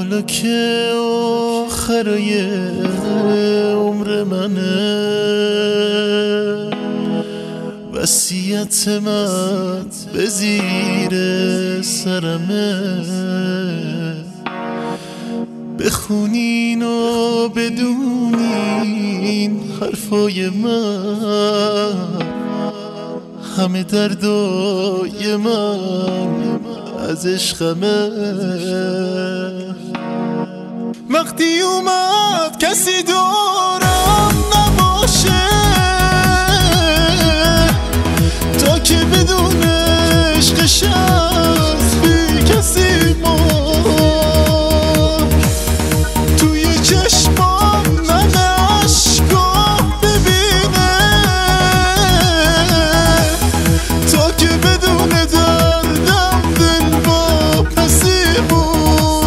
حالا که آخرای عمر منه، وصیت من به زیر سرمه، بخونین و بدونین حرفای من، همه دردای من از عشقمه. وقتی اومد کسی دورم نباشه، تا که بدون عشقش از بی کسی مرد، توی چشمام نمه عشقا ببینه، تا که بدون دردم دل با پسی بود.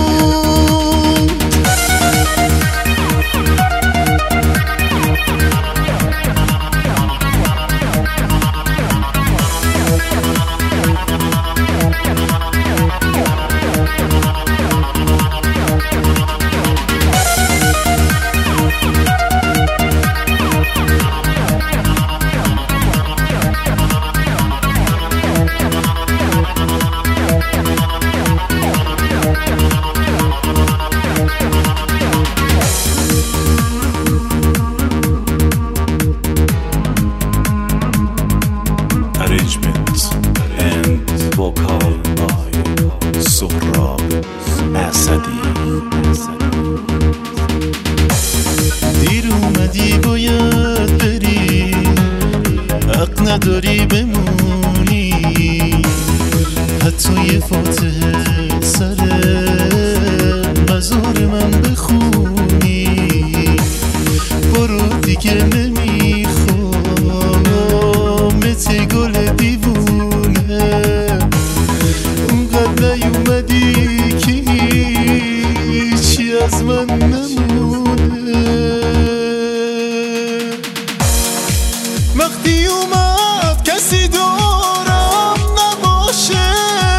Arrangement and vocal by Sohrab Asadi. دیر اومدی باید بری، حق نداری بمونی، حتی یه فاتحه سر مزار من بخونی. برو دیگه نمیخوام مثل گل دیوونه، اونقدر نیومدی که هیچی از من نمونه. وقتی اومد کسی دورم نباشه،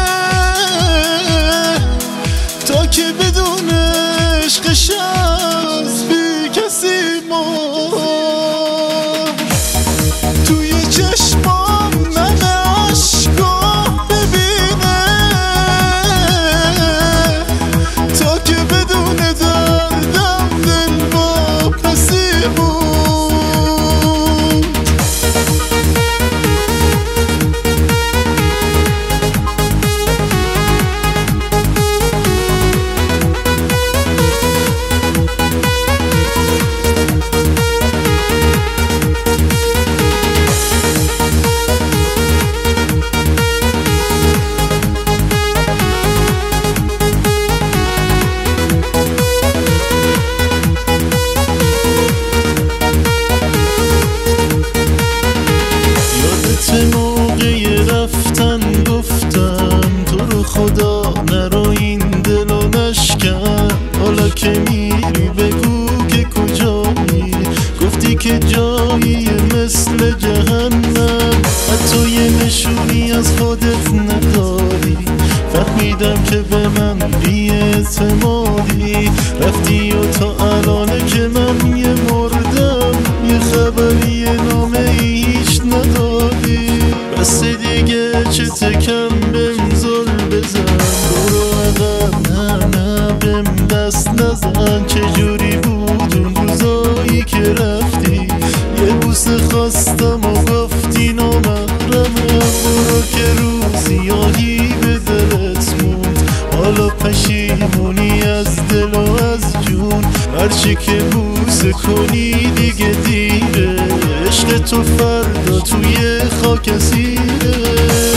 تا که بدون عشقش از بی کسی مرد، توی چشمام نمه عشقا ببینه، تا که بدون دردم دل با پسی بود. موقع رفتن گفتم تو رو خدا نرو این دلو نشکن، حالا که میری بگو که کجایی، گفتی که جایی مثل جهنم، حتی یه نشونی از خودت نداری، فهمیدم که به من بی اعتمادی، رفتی و تا الانه که من یه مردم، یه خبری نامه هیچ ندادی. بس دیگه چه تکم بهم زل بزن، برو عقب، نه بهم دست نزن. چجوری بود اون روزایی که رفتی، یه بوسه خواستم و گفتی نامحرمم، برو که روزیایی به دلت موند، حالا پشیمونی از دل و از جون، هرچی که بوسه کنی دیگه دیره، عشق تو فردا توی خاک اسیره.